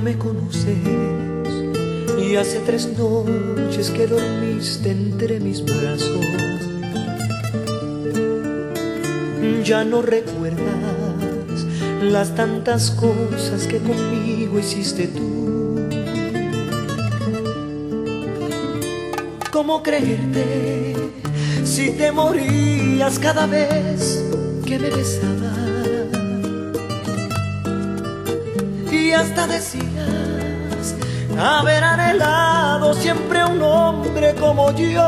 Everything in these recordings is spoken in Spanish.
me conoces y hace 3 noches que dormiste entre mis brazos. Ya no recuerdas las tantas cosas que conmigo hiciste tú. ¿Cómo creerte si te morías cada vez que me besabas? Y hasta decías haber anhelado siempre un hombre como yo.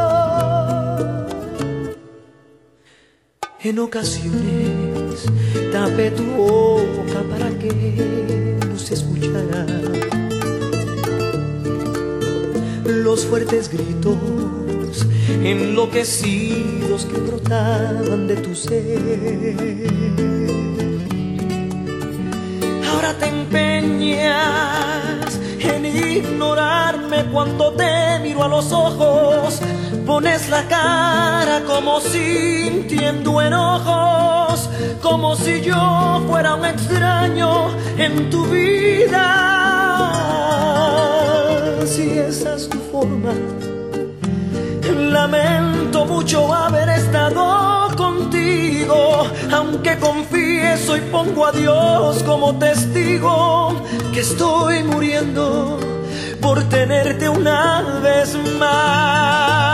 En ocasiones tapé tu boca para que no se escuchara los fuertes gritos enloquecidos que brotaban de tu ser. Ahora te empeñas en ignorarme cuando te miro a los ojos. Pones la cara como sintiendo enojos, como si yo fuera un extraño en tu vida. Si esa es tu forma, lamento mucho haber estado contigo, aunque confieso y pongo a Dios como testigo que estoy muriendo por tenerte una vez más.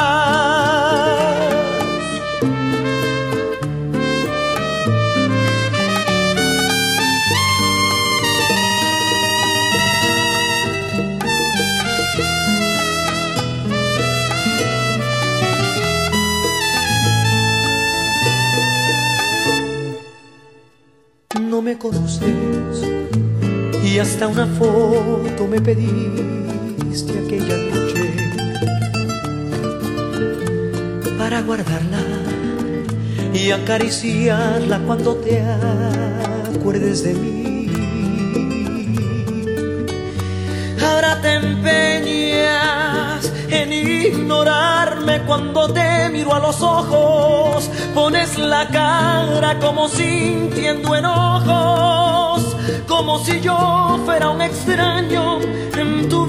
No me conoces y hasta una foto me pediste aquella noche para guardarla y acariciarla cuando te acuerdes de mí. Ahora te empeñas en ignorarme cuando te miro a los ojos. Pones la cara como sintiendo enojos, como si yo fuera un extraño en tu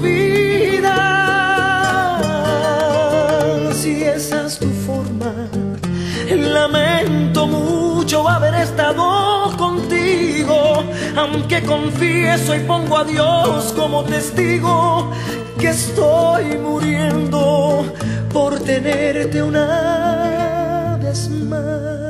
vida. Si esa es tu forma, lamento mucho haber estado contigo, aunque confieso y pongo a Dios como testigo que estoy muriendo por tenerte una vez más.